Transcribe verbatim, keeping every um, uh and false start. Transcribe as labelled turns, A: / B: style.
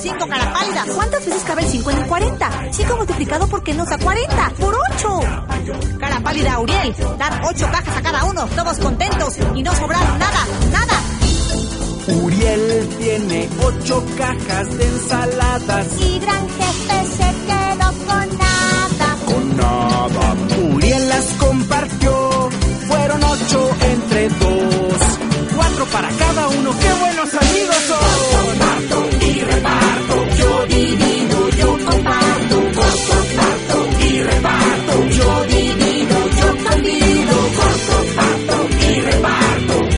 A: cinco, cara pálida.
B: ¿Cuántas veces cabe el cinco en el cuarenta? cinco multiplicado por qué nos da cuarenta. ¡Por ocho!
A: Cara pálida, Uriel. Dar ocho cajas a cada uno, todos contentos y no sobraron nada, nada.
C: Uriel tiene ocho cajas de ensaladas
D: y Gran Jefe se quedó con nada.